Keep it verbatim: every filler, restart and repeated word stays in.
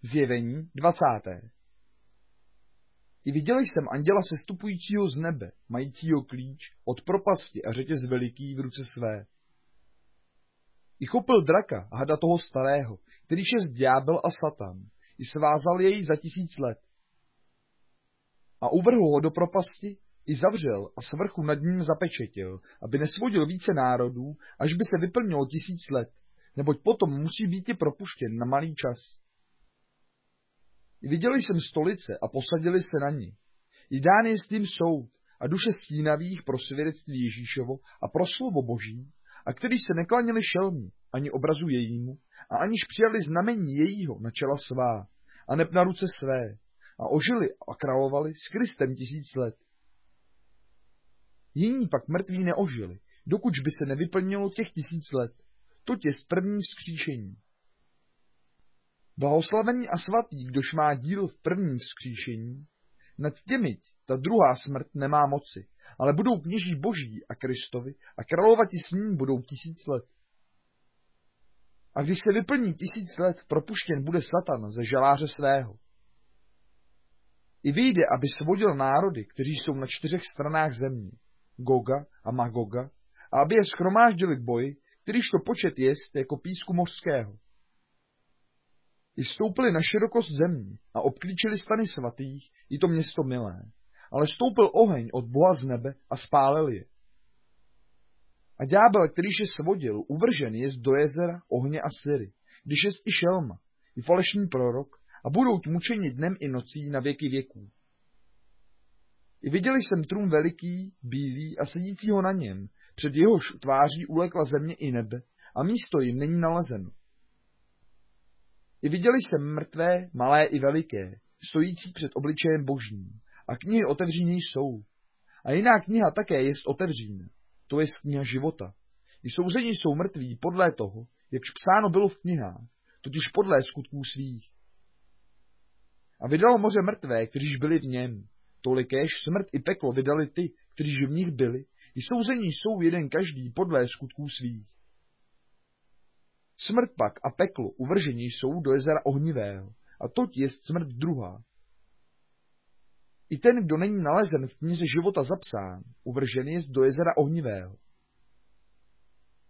Zjevení dvacáté. I viděl jsem anděla sestupujícího z nebe, majícího klíč od propasti a řetěz veliký v ruce své. I chopil draka, hada toho starého, kterýž je ďábel a Satan, i svázal jej za tisíc let. A uvrhl ho do propasti, i zavřel a svrchu nad ním zapečetil, aby nesvodil více národů, až by se vyplnilo tisíc let, neboť potom musí být i propuštěn na malý čas. I viděli jsem stolice a posadili se na ní. I dán je s tím soud a duše stínavých pro svědectví Ježíšovo a pro slovo Boží, a kteří se neklanili šelmu, ani obrazu jejímu, a aniž přijali znamení jejího na čela svá, a neb na ruce své, a ožili a královali s Kristem tisíc let. Jiní pak mrtví neožili, dokud by se nevyplnilo těch tisíc let, toť je z první vzkříšení. Blahoslavený a svatý, kdož má díl v prvním vzkříšení, nad těmi ta druhá smrt nemá moci, ale budou kněží Boží a Kristovi a královati s ním budou tisíc let. A když se vyplní tisíc let, propuštěn bude Satan ze žaláře svého. I vyjde, aby svodil národy, kteří jsou na čtyřech stranách země, Goga a Magoga, a aby je shromáždili k boji, kterýž to počet jest jako písku mořského. I stoupili na širokost země a obklíčili stany svatých, i to město milé, ale stoupil oheň od Boha z nebe a spálil je. A ďábel, kterýž je svodil, uvržen jest do jezera ohně a syry, když jest i šelma, i falešný prorok, a budou mučeni dnem i nocí na věky věků. I viděli jsem trůn veliký, bílý a sedícího na něm, před jehož tváří ulekla země i nebe, a místo jim není nalezeno. I viděli jsem mrtvé, malé i veliké, stojící před obličejem Božím, a knihy otevřené jsou. A jiná kniha také jest otevřená, to jest kniha života. I souzeni jsou mrtví podle toho, jakž psáno bylo v knihách, totiž podle skutků svých. A vydalo moře mrtvé, kteříž byli v něm, tolikéž smrt i peklo vydali ty, kteříž v nich byli, i souzení jsou jeden každý podle skutků svých. Smrt pak a peklo uvržení jsou do jezera ohnivého, a toť jest smrt druhá. I ten, kdo není nalezen v knize života zapsán, uvržen jest do jezera ohnivého.